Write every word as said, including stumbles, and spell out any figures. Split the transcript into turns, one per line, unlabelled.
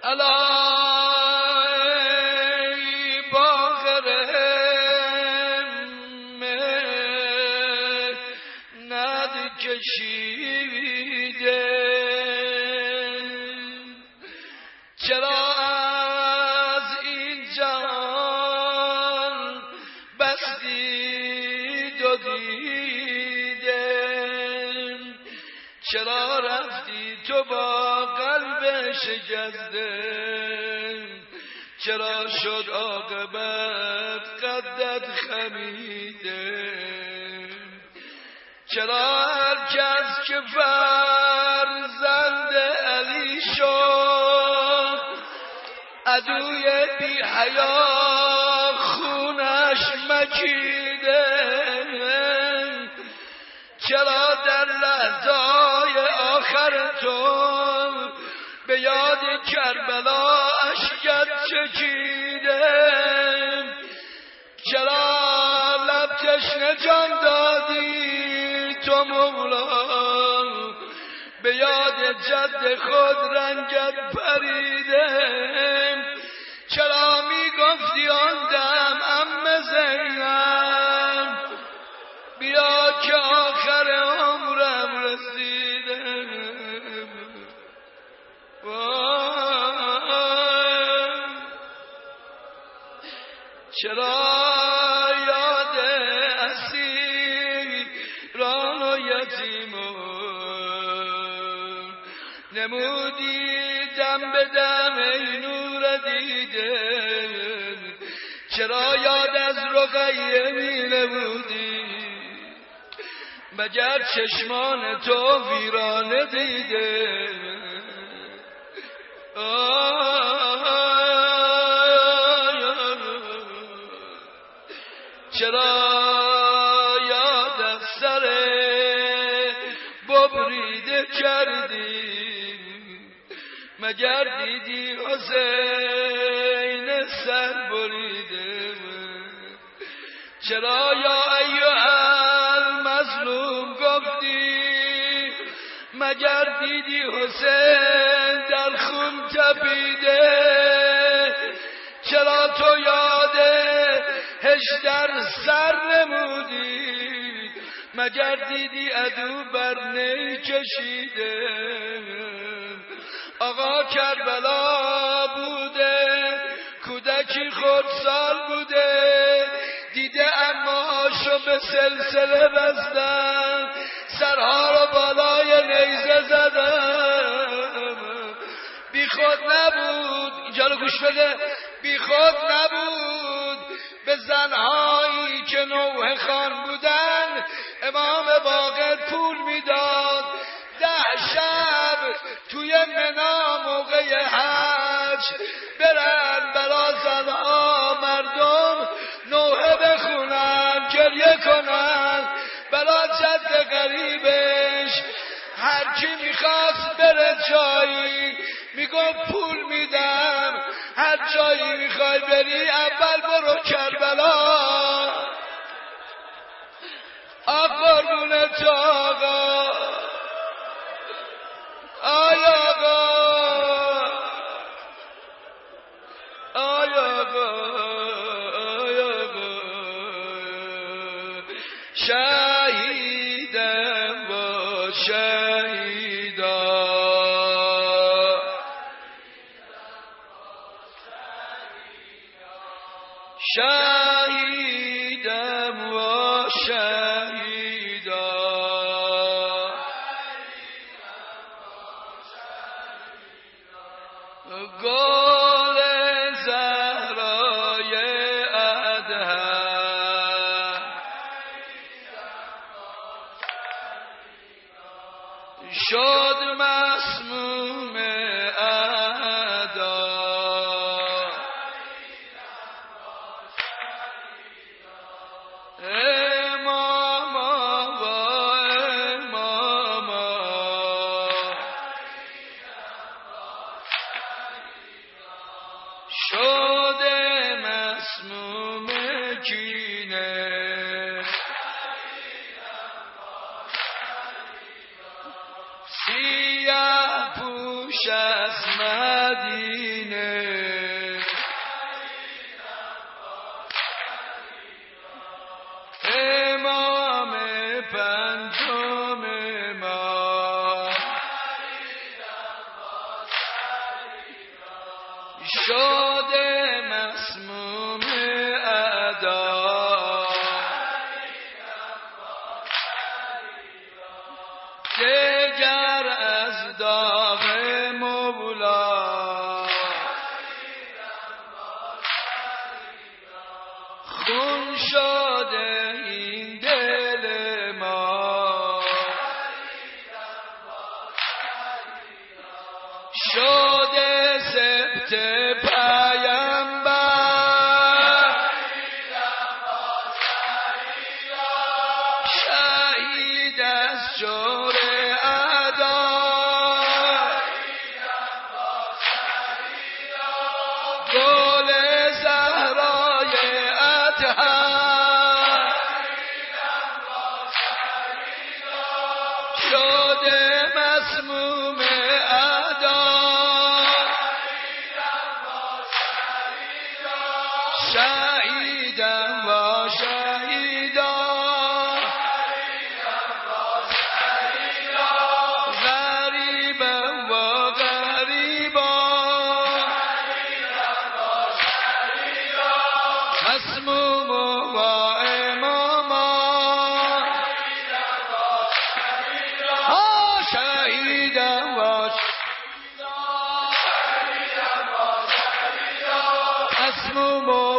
الای باغر ند کشیده چرا از این جهان بستی دو دیده چرا رفتی تو با قلب شکسته چرا شد عاقبت قدت خمیده چرا هر کس که فرزند علی شد عدوی بی حیا خونش مکیده چرا در لحظای آخر تو به یاد کربلا اشکت چکیده چرا لب تشنه جان دادی تو مولا به یاد جد خود رنگت پریده چرا می گفتی آن دم عمه زینب بیا که آخر عمرم رسیده چرا یاد اسیران و یتیمان نمودی دم به دم ای نور دیده چرا یاد از رقیه می نمودی مگر چشمان تو ویرانه دیده چرا یاد از سر ببریده کردی مگر دیدی حسین سر بریده چرا یا ایها المظلوم گفتی مگر دیدی حسین در خون تپیده چرا تو یاد هشدر سر نمودی مگر دیدی عدو بر نی کشیده آقا کربلا بوده کودکی خردسال بوده دیده اماشو به سلسله بستن سرها رو بالای نیزه زدن بی خود نبود اینجا رو گوش بده بی خود نبود به زنهایی که نوح خان بودن امام باقر پول میداد ده شب توی منا موقع حج برن برا زنها مردم نوحه بخونن گریه کنن برا جد غریبش هر کی میخواست بره جایی میگم پول میدم هر جایی میخوای بری اول برو کربلا آقارون تو آقا آی آقا آی آقا آی آقا شهیدم با شهیدا شهیدم و شهیدا گل زهرای ادهم شد مسموم اعدا شده مسموم کینه سیاه پوش از مدینه شد مسموم ادا دگر از داغ مولا خون شده این دل ما شده سبت پیامبر شهید از جور اعدا گل زهرای اطهر شده مسموم شهیدم و شهیدا غریبم و غریبا مسموم و اماما ها شهیدم و مسموم